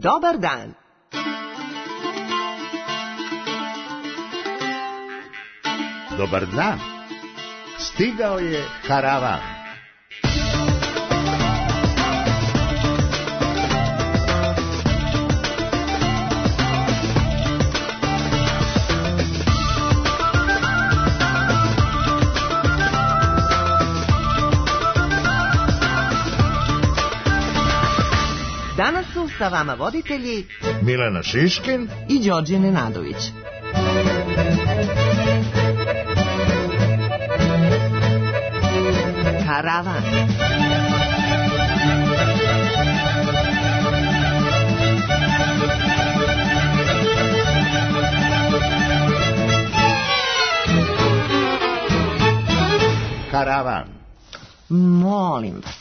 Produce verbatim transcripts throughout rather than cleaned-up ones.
Dobar dan. Dobar dan. Stigao je karavan. Danas su sa vama voditelji Milena Šiškin i Đorđe Nenadović. Karavan. Karavan. Molim vas.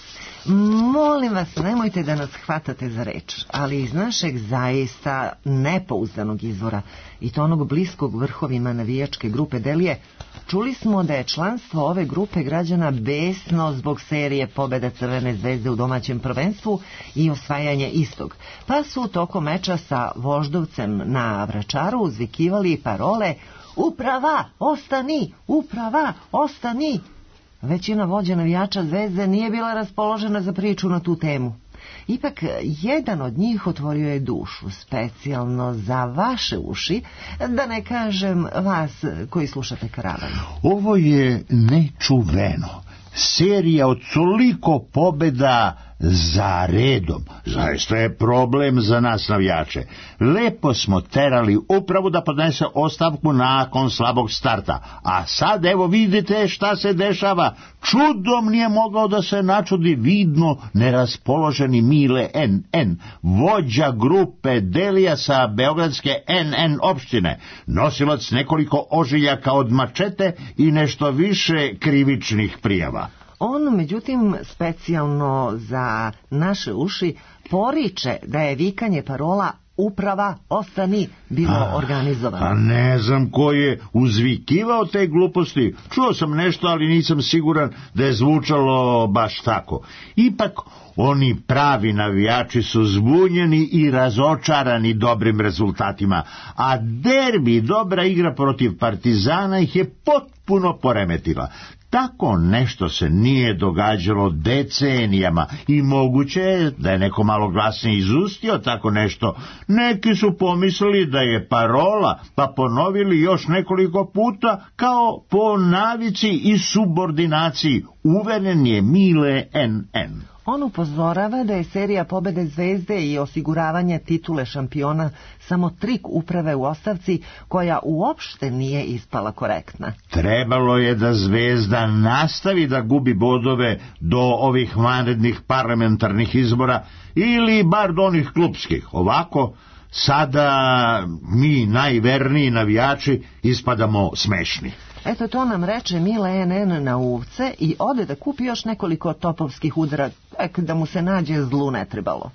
Molim vas, nemojte da nas hvatate za reč, ali iz našeg zaista nepouzdanog izvora i to onog bliskog vrhovima navijačke grupe Delije, čuli smo da je članstvo ove grupe građana besno zbog serije pobjeda Crvene zvezde u domaćem prvenstvu i osvajanje istog, pa su tokom meča sa Voždovcem na Vračaru uzvikivali parole "Uprava, ostani! Uprava, ostani!" Većina vođa navijača Zvezde nije bila raspoložena za priču na tu temu. Ipak, jedan od njih otvorio je dušu, specijalno za vaše uši, da ne kažem vas koji slušate karavan. Ovo je nečuveno. Serija od toliko pobjeda za redom. Zaista je problem za nas navijače. Lepo smo terali upravu da podnese ostavku nakon slabog starta. A sad evo vidite šta se dešava. Čudom nije mogao da se načudi vidno neraspoloženi Mile en en, vođa grupe Delija sa beogradske en en opštine, nosilac nekoliko ožiljaka od mačete i nešto više krivičnih prijava. On, međutim, specijalno za naše uši, poriče da je vikanje parola "Uprava, ostani" bilo a, organizovano. A ne znam ko je uzvikivao te gluposti. Čuo sam nešto, ali nisam siguran da je zvučalo baš tako. Ipak, oni pravi navijači su zbunjeni i razočarani dobrim rezultatima, a derbi, dobra igra protiv Partizana, ih je potpuno poremetila. Tako nešto se nije događalo decenijama i moguće je da je neko malo glasnije izustio tako nešto. Neki su pomislili da je parola, pa ponovili još nekoliko puta kao po navici i subordinaciji. Uveren je Mile en en. On upozorava da je serija pobjede Zvezde i osiguravanje titule šampiona samo trik uprave u ostavci koja uopšte nije ispala korektna. Trebalo je da Zvezda nastavi da gubi bodove do ovih vanrednih parlamentarnih izbora ili bar do onih klupskih. Ovako, sada mi najverniji navijači ispadamo smešni. Eto, to nam reče Mile en en na uvce i ode da kupi još nekoliko topovskih udara, tek da mu se nađe zlu ne trebalo.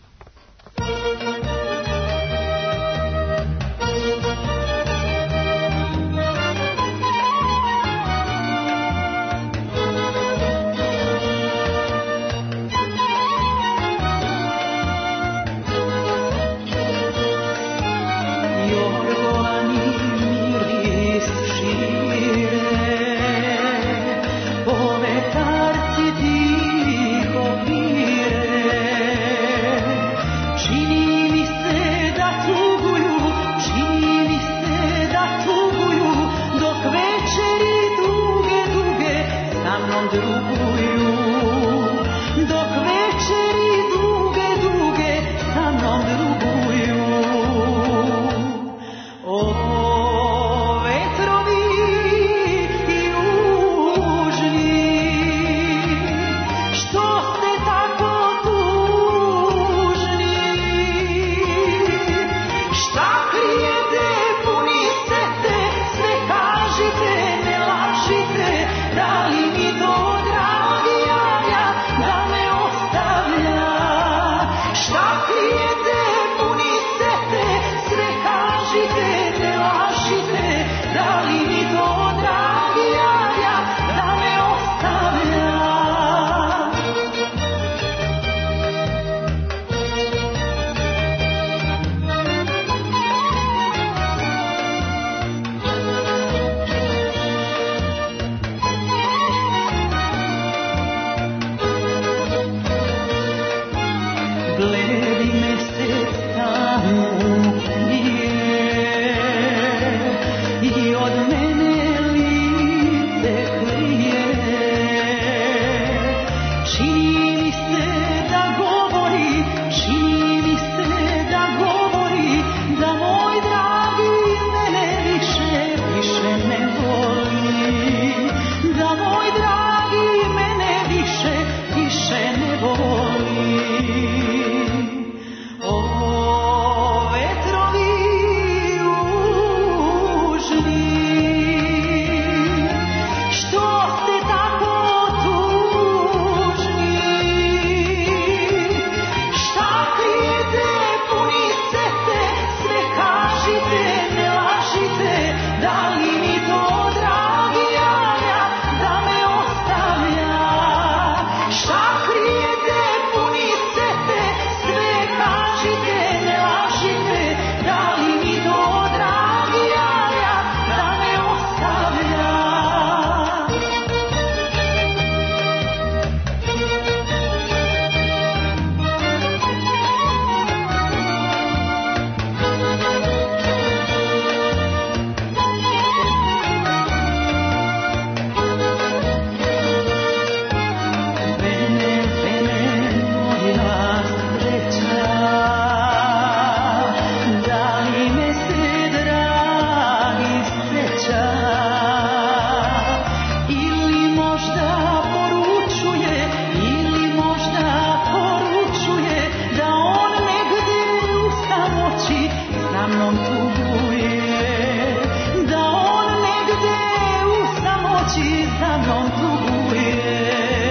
sa mnom tuguje, da on negde u samoći za mnom tuguje.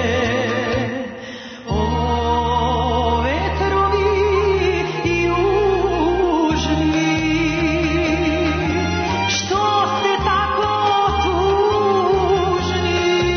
O vetrovi južni, što ste tako tužni,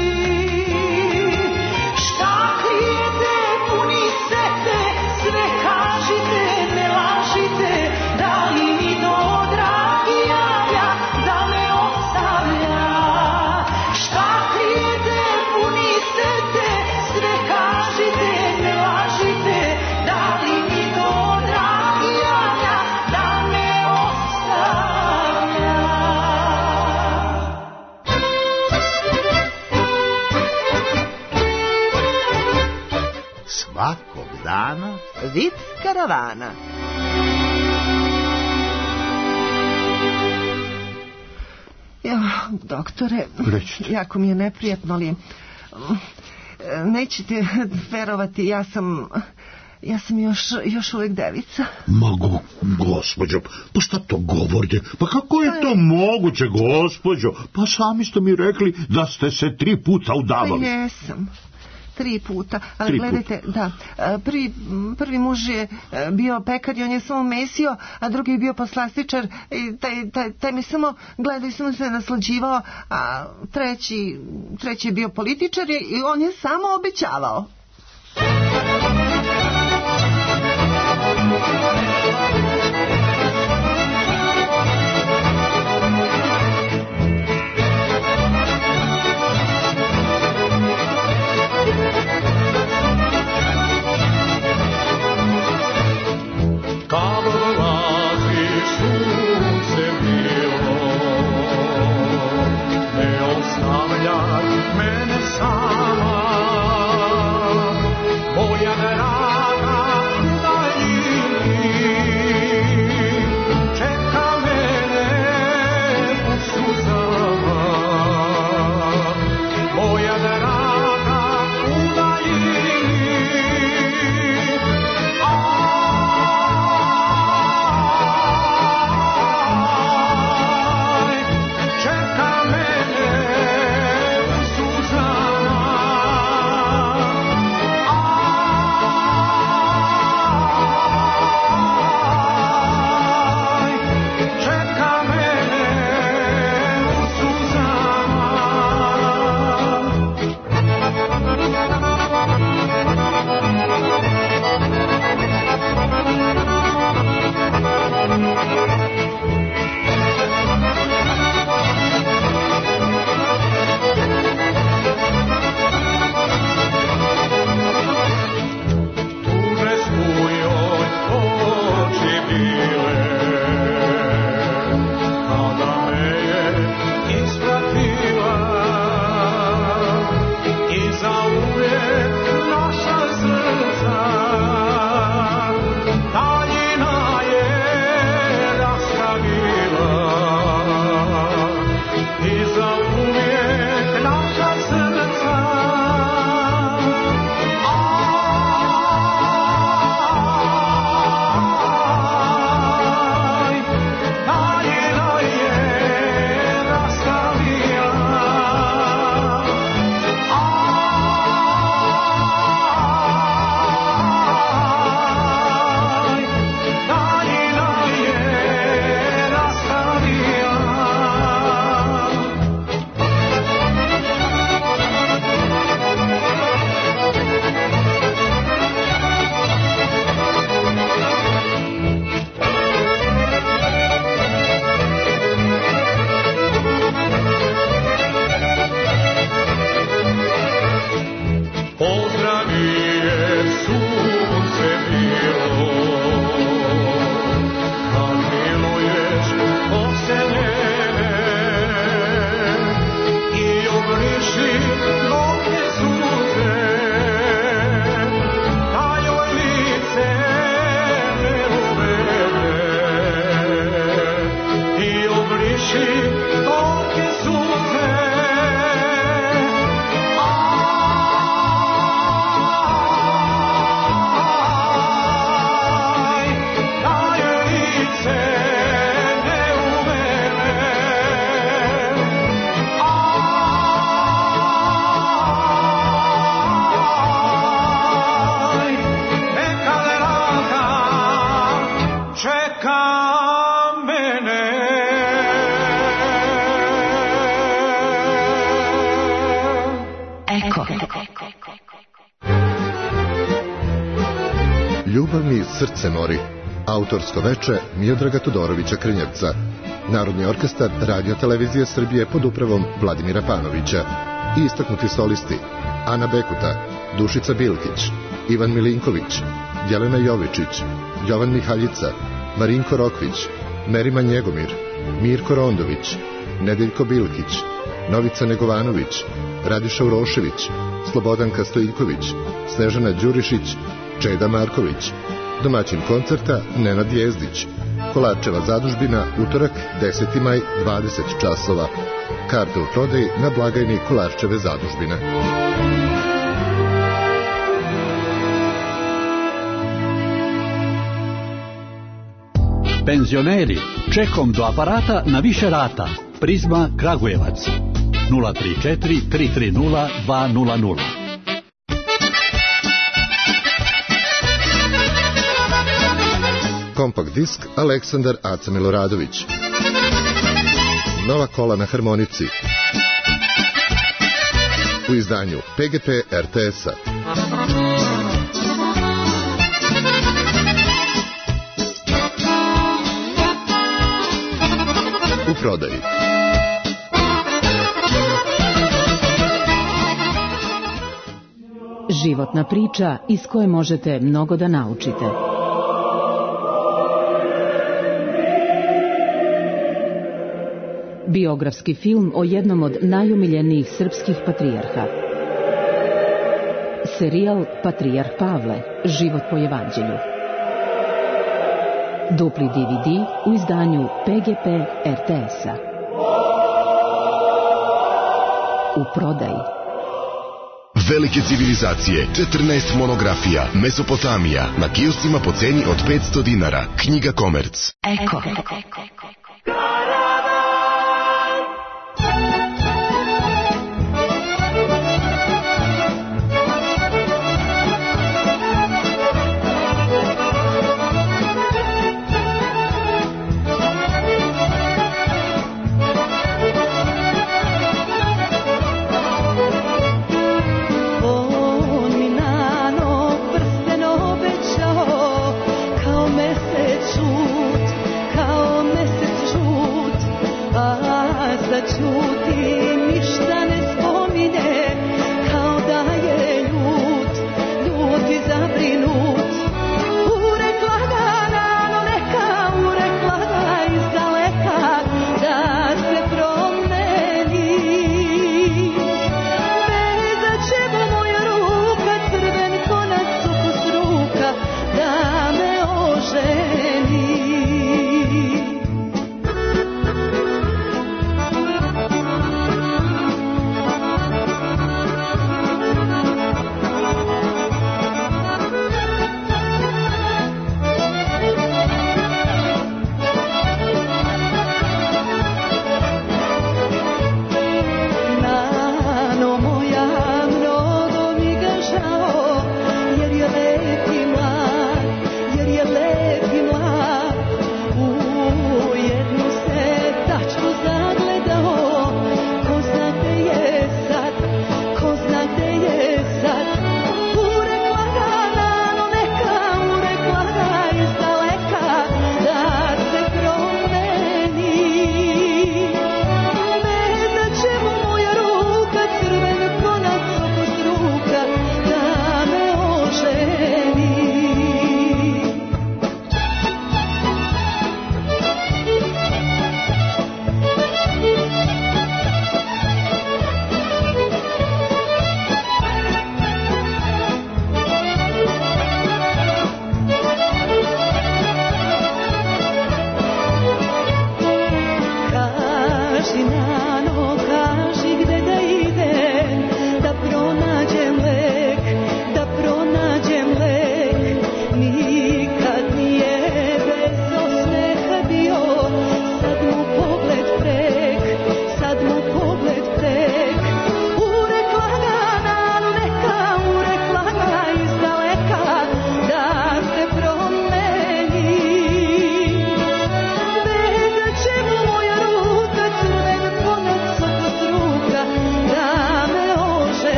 šta krijete, puni sete, sve kažite, ne lažite, da li mi to dragi javlja, da me ostavlja. Šta krijete, puni sete, sve kažite, ne lažite, da li mi to dragi javlja, da me ostavlja. Svakog dana Vic karavana. Ja, doktore, Recite. jako mi je neprijatno, ali mm, nećete verovati, ja sam ja sam još, još uvijek devica. Ma go, gospođo, pa šta to govorite? Pa kako je to moguće, gospođo? Pa sami ste mi rekli da ste se tri puta Pa udavali. jesam. Tri puta, ali Tri gledajte, da, e, prvi, prvi muž je e, bio pekar i on je samo mesio, a drugi je bio poslastičar i taj, taj, taj mi samo gledao i samo se naslađivao, a treći, treći je bio političar i i on je samo obećavao. Kad odlazi sunce bilo, ne ostavljaj mene sama, moja draga u daljini, čeka mene u suzama, moja draga u daljini. Čeka mene u suzama. kamene. Eko. Ljubav mi srce mori. Autorsko veče Miodraga Todorovića Krnjevca. Narodni orkestar Radio Televizije Srbije pod upravom Vladimira Panovića. I istaknuti solisti Ana Bekuta, Dušica Bilkić, Ivan Milinković, Jelena Jovičić, Jovan Mihaljica, Marinko Rokvić, Merima Njegomir, Mirko Rondović, Nedeljko Bilkić, Novica Negovanović, Radiša Urošević, Slobodanka Stojiljković, Snežana Đurišić, Čeda Marković. Domaćin koncerta Nenad Jezdić. Kolarčeva zadužbina, utorak, deseti maj, dvadeset časova. Karte u prodaji na blagajni Kolarčeve zadužbine. Penzioneri, čekom do aparata na više rata. Prizma Kragujevac. nula tri četiri tri tri nula dva nula nula. Kompakt disk Aleksandar Aca Miloradović. Nova kola na harmonici. U izdanju P G P R T S-a. U prodaji. Životna priča iz koje možete mnogo da naučite. Biografski film o jednom od najomiljenijih srpskih patrijarha. Serijal Patrijarh Pavle, život po evanđelju. Dupli D V D u izdanju P G P R T S-a. U prodaji. Velike civilizacije, četrnaest monografija, Mesopotamija, na kioscima po ceni od petsto dinara. Knjiga Komerc. Eko. Kao mesec žut, kao mesec žut,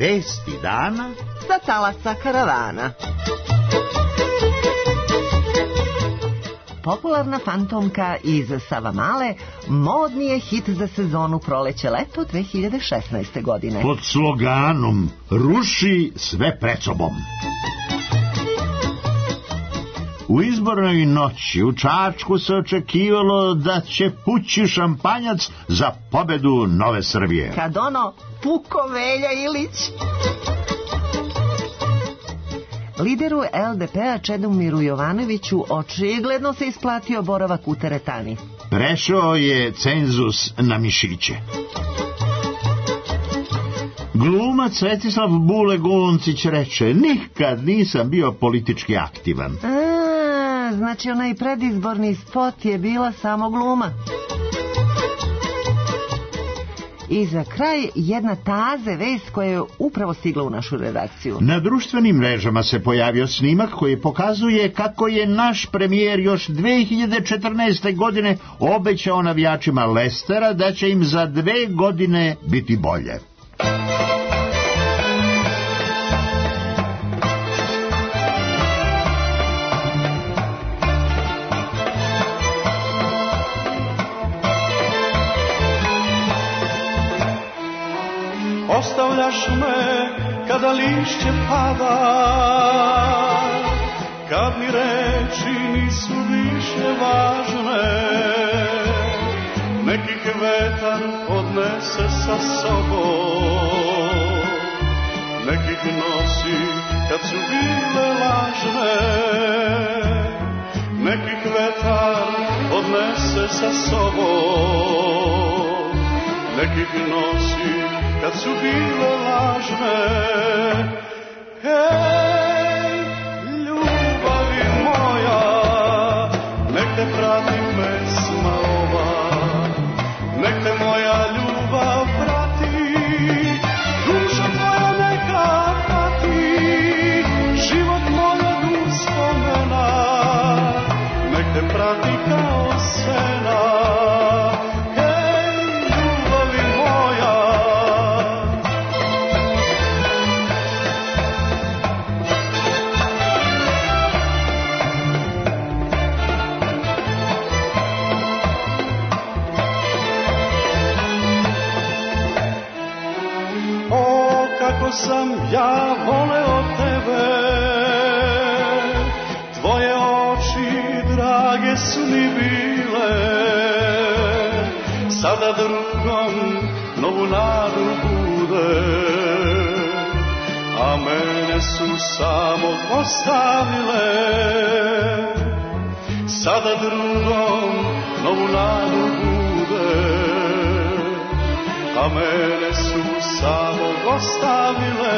Vesti dana sa talasa karavana. Popularna fantomka iz Savamale modni je hit za sezonu proleće-leto dve hiljade šesnaeste. godine. pod sloganom Ruši sve pred sobom. U izbornoj noći u Čačku se očekivalo da će pući šampanjac za pobedu Nove Srbije. Kad ono puko Velja Ilić. Lideru el de pe-a Čedomiru Jovanoviću očigledno se isplatio boravak u teretani. Prešao je cenzus na mišiće. Glumac Svetislav Bule Goncić reče: nikad nisam bio politički aktivan. A, znači onaj predizborni spot je bila samo gluma. I za kraj jedna taze vest koja je upravo stigla u našu redakciju. Na društvenim mrežama se pojavio snimak koji pokazuje kako je naš premijer još dve hiljade četrnaeste. godine obećao navijačima Lestera da će im za dve godine biti bolje. Ostavljaš me kada lišće pada, kad mi reči nisu više važne. Nekih vetar odnese sa sobom, nekih nosi kad su bile lažne. Nekih vetar odnese sa sobom, nekih nosi kad su bile lažne. Hej, ljubavi moja, nek te prati pesma ova, nek te moja ljubav prati, duša tvoja neka prati, život moj od uspomena, nek te prati kao sena. Sam ja voleo tebe, tvoje oči drage su mi bile, sada drugom novu nadu bude, a mene su samo ostavile. Sada drugom novu nadu bude, a mene su samo ostavile.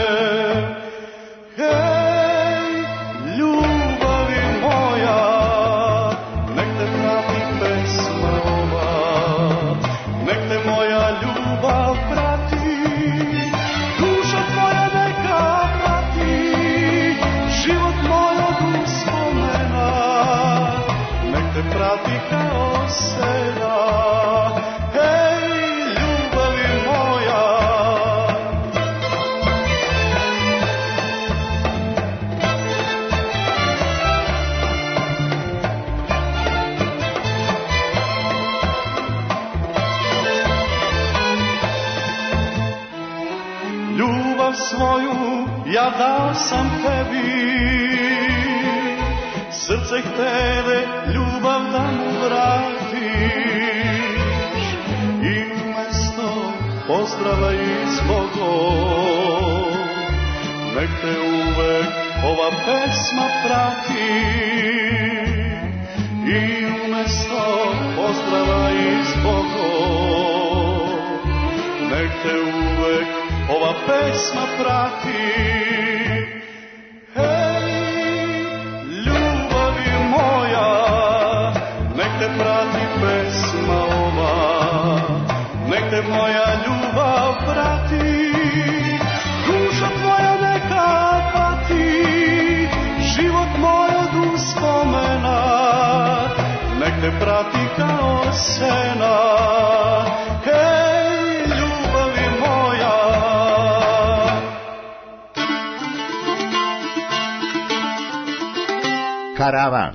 Hej, ljubavi moja, nek te prati pesma ova, nek te moja ljubav prati, duša tvoja neka prati, život moj od uspomena, nek te prati kao sena. Svoju ja dao sam tebi, srce htede ljubav da mu vratiš, i umesto pozdrava izbogom, nek te uvek ova pesma prati, i umesto pozdrava izbogom, nek te uvek ova pesma prati. Hej, ljubavi moja, nek te prati pesma ova, nek te moja ljubav prati, duša tvoja neka pati, život moj od uspomena, nek te prati kao sena. Hej, ljubavi moja, karavan.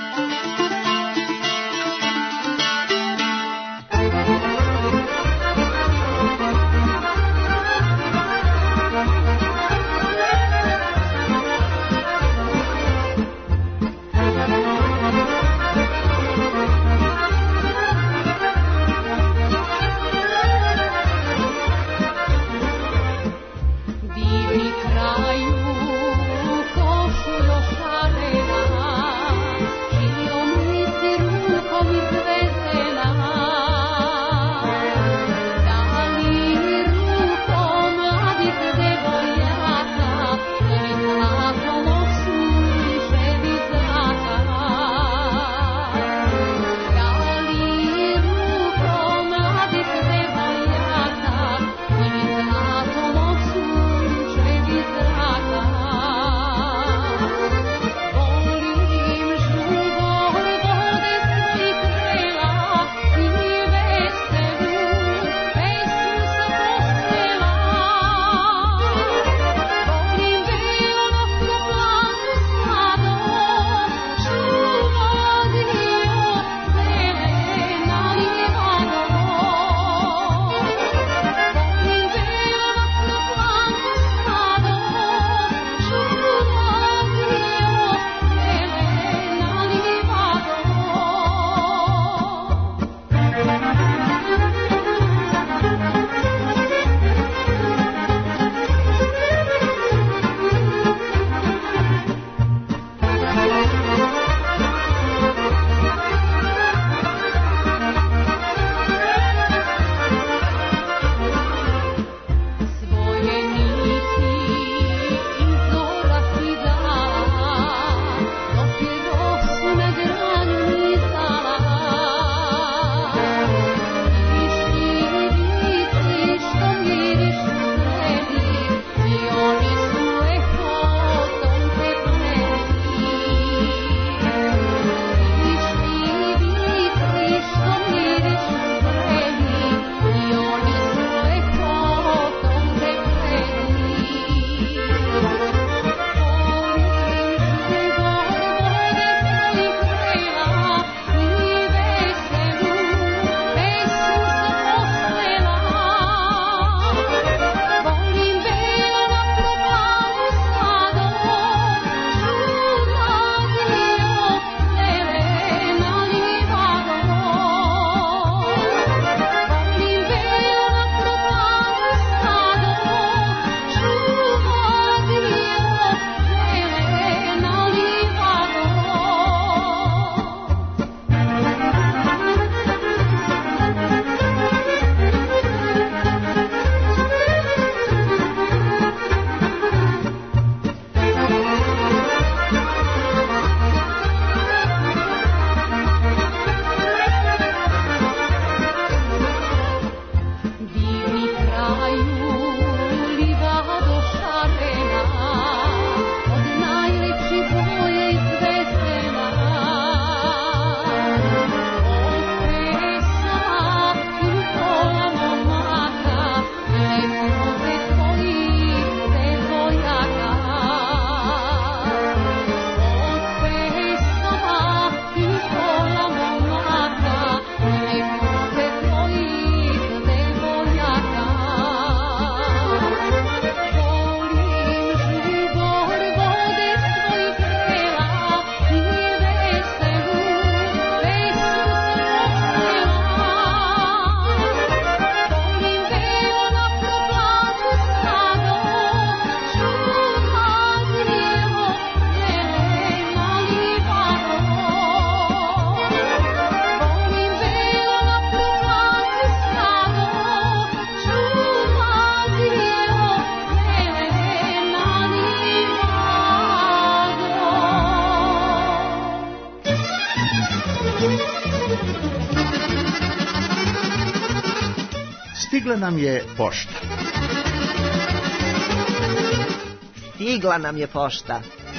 Stigla nam je pošta. Stigla nam je pošta.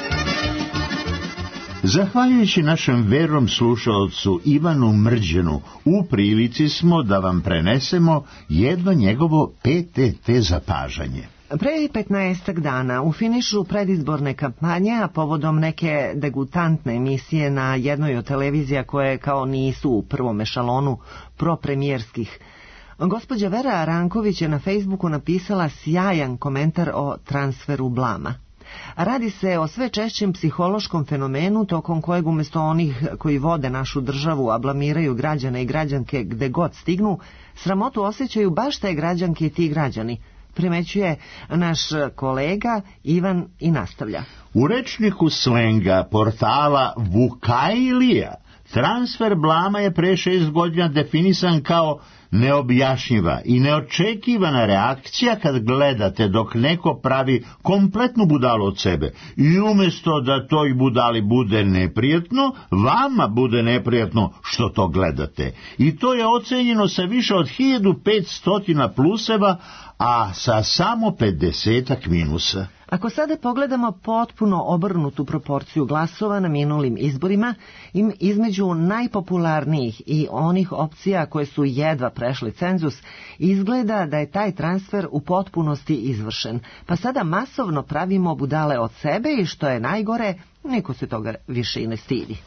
Zahvaljujući našem vernom slušalcu Ivanu Mrđenu, u prilici smo da vam prenesemo jedno njegovo P T T zapažanje. Pre petnaestak dana u finišu predizborne kampanje, a povodom neke degutantne emisije na jednoj od televizija koje kao nisu u prvom ešalonu propremijerskih, gospođa Vera Aranković je na Facebooku napisala sjajan komentar o transferu blama. Radi se o sve češćem psihološkom fenomenu tokom kojeg umjesto onih koji vode našu državu, a blamiraju građane i građanke gde god stignu, sramotu osjećaju baš te građanke i ti građani, primećuje naš kolega Ivan i nastavlja. U rečniku slenga portala Vukajlija transfer blama je pre šest godina definisan kao neobjašnjiva i neočekivana reakcija kad gledate dok neko pravi kompletnu budalu od sebe i umjesto da toj budali bude neprijatno, vama bude neprijatno što to gledate. I to je ocenjeno sa više od hiljadu petsto pluseva, a sa samo pedesetak minusa. Ako sada pogledamo potpuno obrnutu proporciju glasova na minulim izborima, im između najpopularnijih i onih opcija koje su jedva prešli cenzus, izgleda da je taj transfer u potpunosti izvršen, pa sada masovno pravimo budale od sebe i što je najgore, niko se toga više i ne stidi.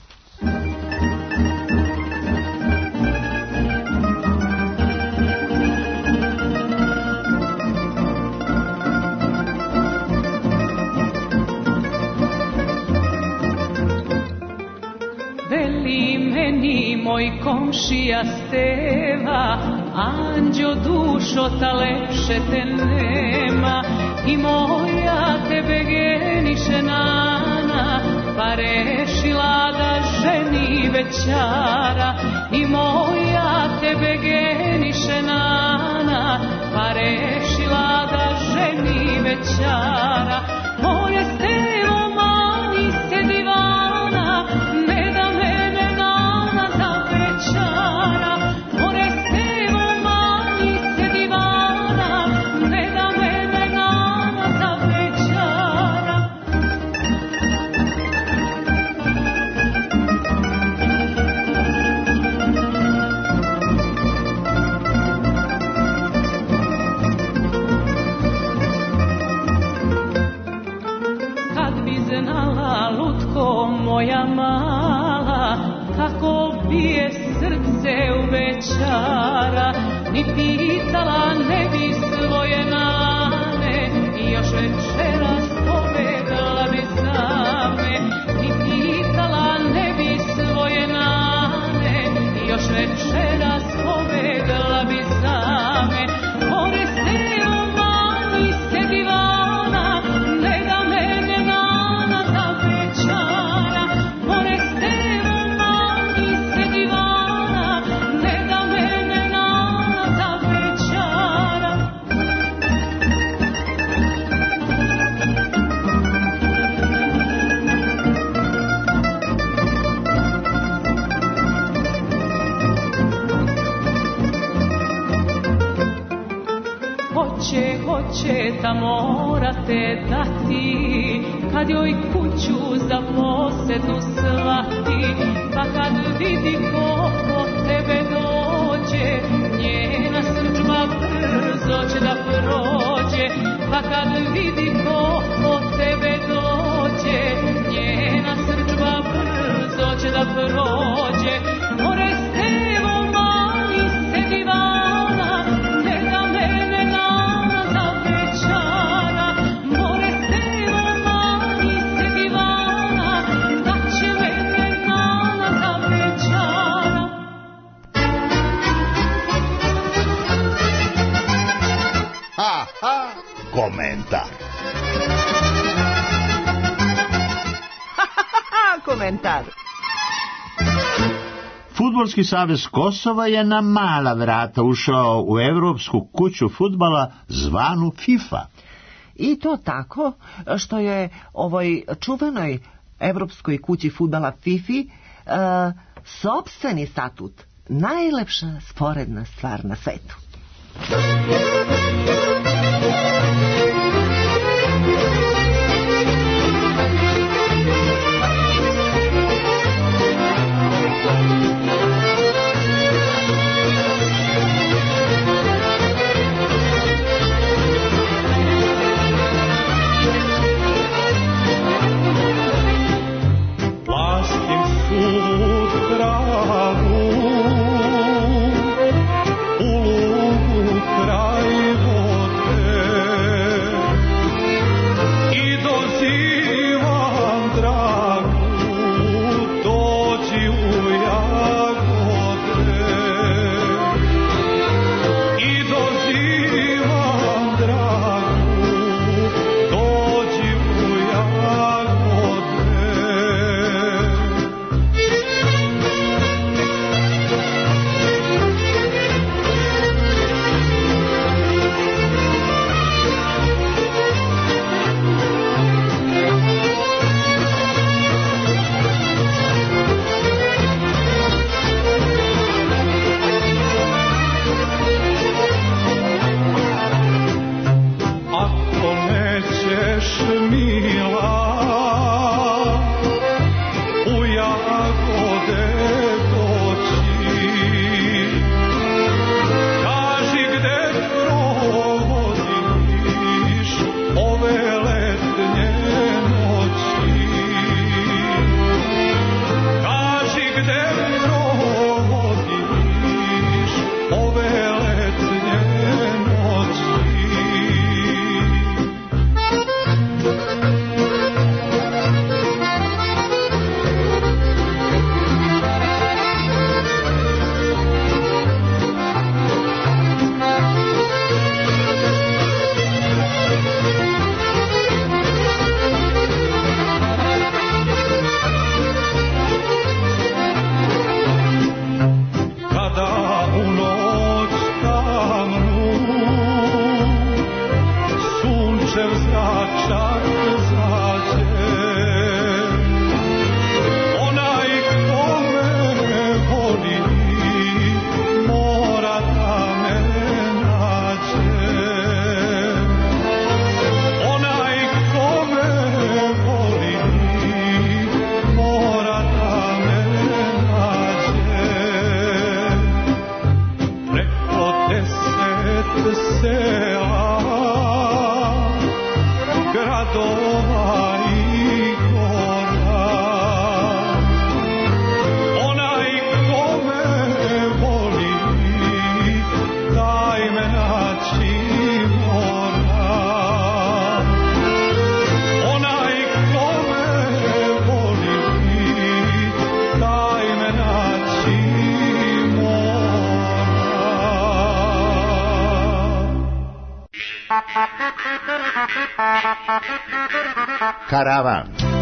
Moj komšija Steva, anđo dušo, ta lepše te nema. I moja tebe geniše nana, pa rešila da ženi večara. I moja tebe geniše nana, pa rešila da ženi večara. Moje Stevo, mani se divana, ne da mene nana za večara. More Stevo, mani se divana, ne da mene nana za večara. Kad bi znala, lutko moja mala, kako bije srce u večara, ni pitala ne bi svoje nane, i još večeras povedala bi za me. Ni pitala ne bi svoje nane, i još večeras povedala bi za me. More Stevo, mani se divana, ne da mene nana za večara. More Stevo, mani se divana, ne da mene nana za večara. Hoće, hoće, ta morate dati, kad joj kuću za posedu svati. Pa kad vidi ko po tebe dođe, njena srdžba brzo će da prođe. Pa kad vidi ko po tebe dođe, njena srdžba brzo će da prođe. More Stevo, mani se divana, ne da mene nana za večara. More Stevo, mani se divana, da će mene nana za večara. Ha, ha, komentar. Komentar. Fudbalski savez Kosova je na mala vrata ušao u Evropsku kuću fudbala zvanu FIFA. I to tako što je ovoj čuvenoj Evropskoj kući fudbala fifi uh, sopstveni statut najlepša sporedna stvar na svetu. sela, gradova i gora. Onaj ko me voli, taj me naći mora. Onaj ko me voli, taj me naći mora. Karavan.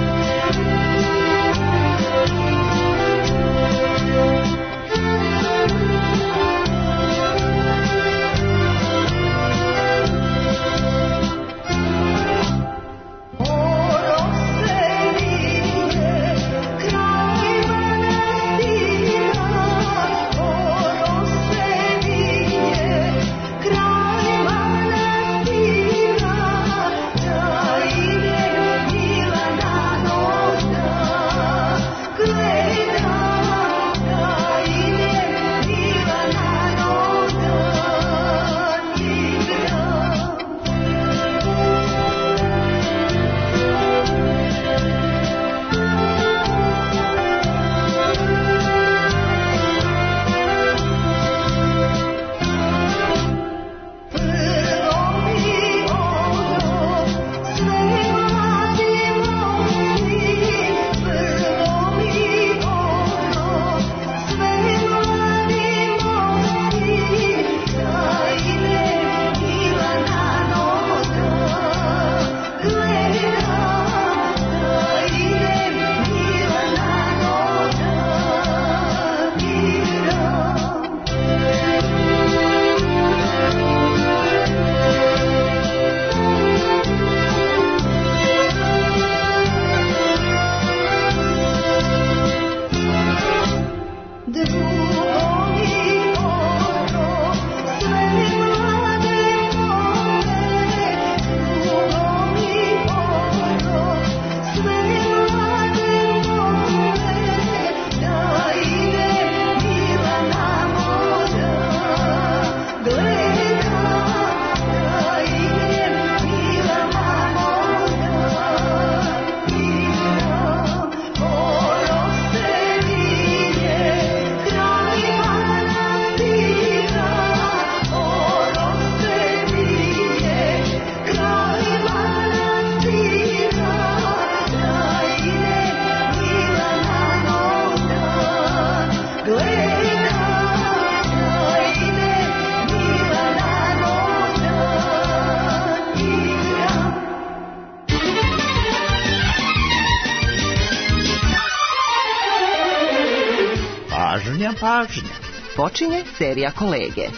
Pažnja, pažnja. Počinje serija Kolege.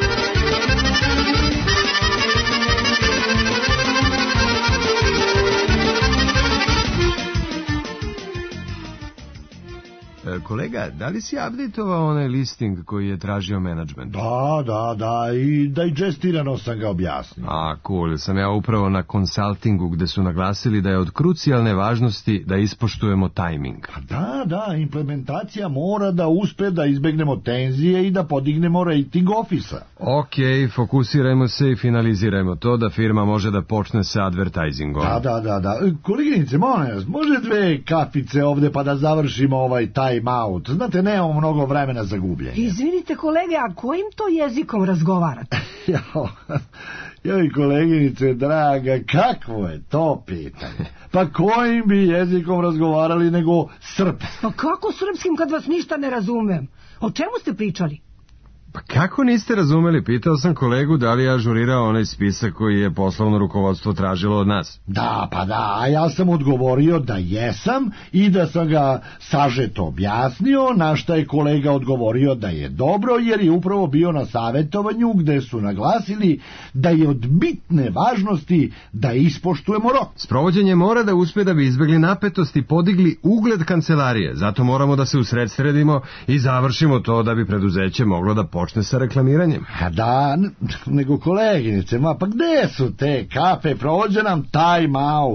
Kolega, da li si updateovao onaj listing koji je tražio menadžment? Da, da, da, i digestirano sam ga objasnio. A, cool, sam ja upravo na konsultingu gde su naglasili da je od krucijalne važnosti da ispoštujemo tajming. Da, da, implementacija mora da uspe da izbegnemo tenzije i da podignemo rating ofisa. Ok, fokusirajmo se i finalizirajmo to da firma može da počne sa advertisingom. Da, da, da, da. Koleginice, molim vas, može dve kafice ovde pa da završimo ovaj time out? Znate, nemamo mnogo vremena za gubljenje. Izvinite kolege, a kojim to jezikom razgovarate? Jao, joj koleginice draga, kakvo je to pitanje? Pa kojim bi jezikom razgovarali nego srpskim? Pa kako srpskim kad vas ništa ne razumem? O čemu ste pričali? Pa kako niste razumeli? Pitao sam kolegu da li je ažurirao onaj spisak koji je poslovno rukovodstvo tražilo od nas. Da, pa da, a ja sam odgovorio da jesam i da sam ga sažeto objasnio, na šta je kolega odgovorio da je dobro, jer je upravo bio na savjetovanju gde su naglasili da je od bitne važnosti da ispoštujemo rok. Sprovođenje mora da uspe da bi izbegli napetost i podigli ugled kancelarije, zato moramo da se usredsredimo i završimo to da bi preduzeće moglo da počne sa reklamiranjem. A da, nego koleginice, ma pa gde su te kafe, prođe nam time out.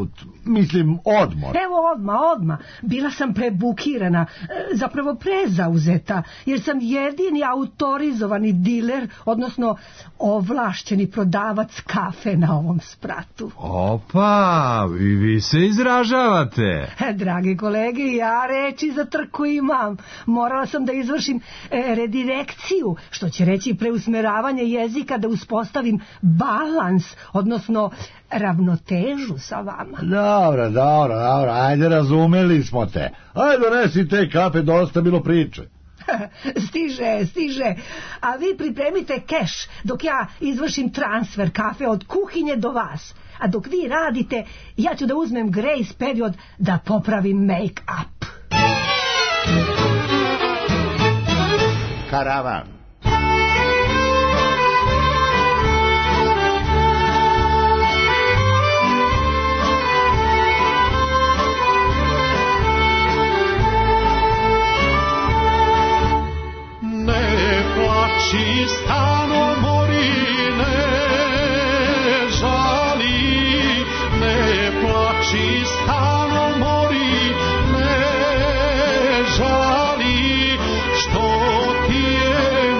mislim, odmor. Evo odmah, odmah. Bila sam prebukirana, zapravo prezauzeta, jer sam jedini autorizovani diler, odnosno ovlašćeni prodavac kafe na ovom spratu. Opa, i vi se izražavate. Dragi kolege, ja reči za trku imam. Morala sam da izvršim e, redirekciju, što će reći preusmeravanje jezika, da uspostavim balans, odnosno ravnotežu sa vama. Dobro, dobro, dobro, ajde, razumeli smo te. Ajde, donesi te kafe, dosta bilo priče. Stiže, stiže. A vi pripremite keš dok ja izvršim transfer kafe od kuhinje do vas. A dok vi radite, ja ću da uzmem grace period da popravim make-up. Karavan. Ne plači stano mori, ne žali, ne plači stano mori, ne žali, što ti je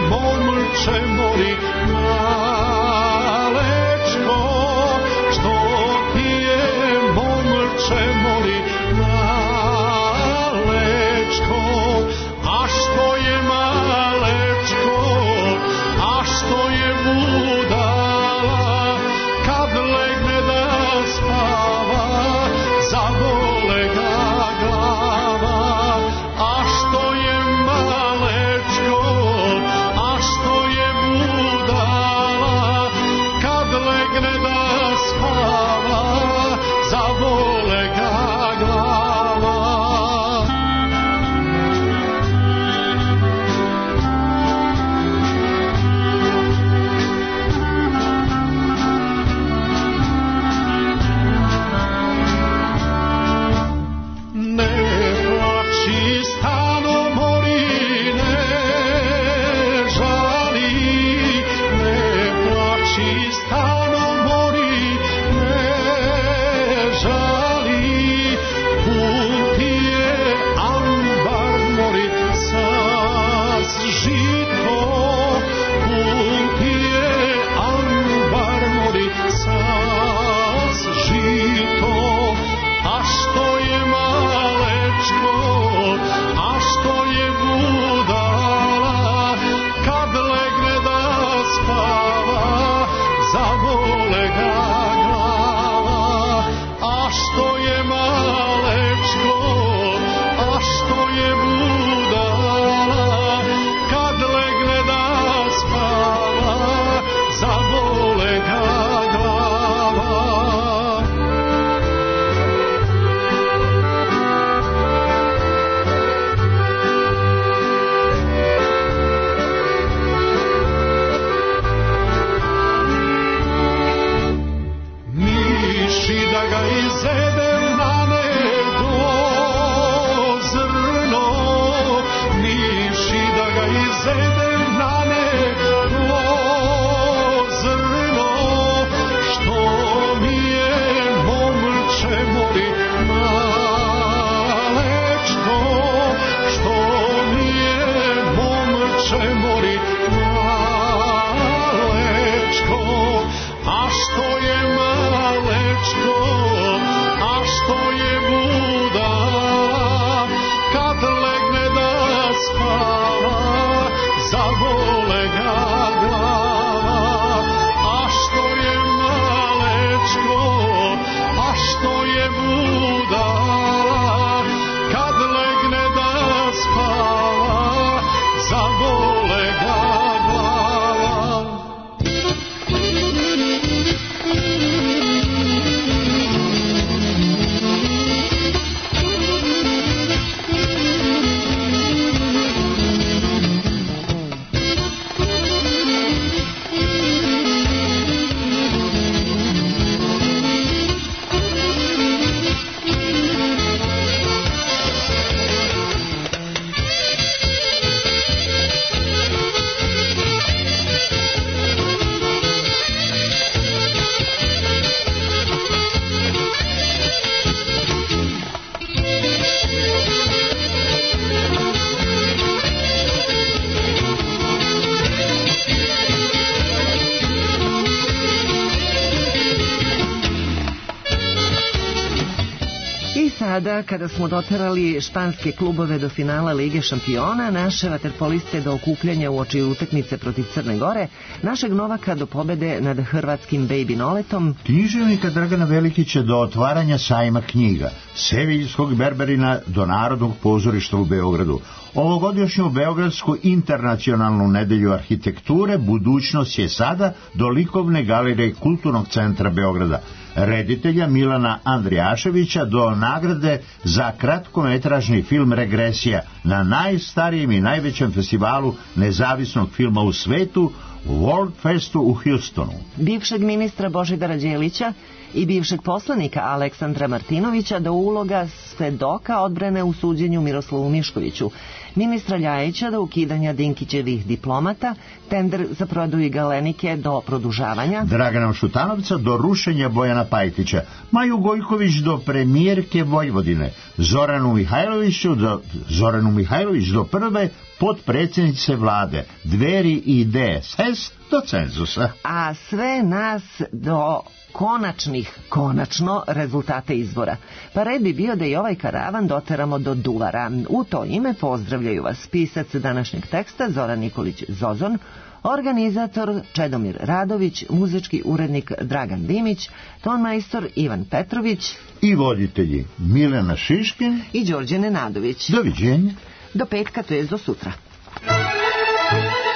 sada, kada smo doterali španske klubove do finala Lige šampiona, naše vaterpoliste do okupljanja u oči utakmice protiv Crne Gore, našeg Novaka do pobede nad hrvatskim Baby Noletom, književnika Dragana Velikića do otvaranja sajma knjiga, seviljskog Berberina do Narodnog pozorišta u Beogradu, ovogodišnju Beogradsku internacionalnu nedelju arhitekture, budućnost je sada do likovne galerije Kulturnog centra Beograda, reditelja Milana Andrijaševića do nagrade za kratkometražni film Regresija na najstarijem i najvećem festivalu nezavisnog filma u svetu, World Festu u Houstonu. Bivšeg ministra Božidara Đelića i bivšeg poslanika Aleksandra Martinovića do uloga svedoka odbrane u suđenju Miroslavu Miškoviću, ministra Ljajića do ukidanja Dinkićevih diplomata, tender za prodaju Galenike do produžavanja, Dragana Šutanovca do rušenja Bojana Pajtića, Maju Gojković do premijerke Vojvodine, Zoranu Mihajloviću do, Zoranu Mihajlović do prve potpredsjednice vlade, Dveri i D S S do cenzusa. A sve nas do konačnih, konačno, rezultate izbora. Pa red bi bio da i ovaj karavan doteramo do duvara. U to ime pozdravljaju vas pisac današnjeg teksta Zoran Nikolić Zozon, organizator Čedomir Radović, muzički urednik Dragan Dimić, tonmajstor Ivan Petrović i voditelji Milena Šiškin i Đorđe Nenadović. Doviđenja. Do petka, to jest do sutra.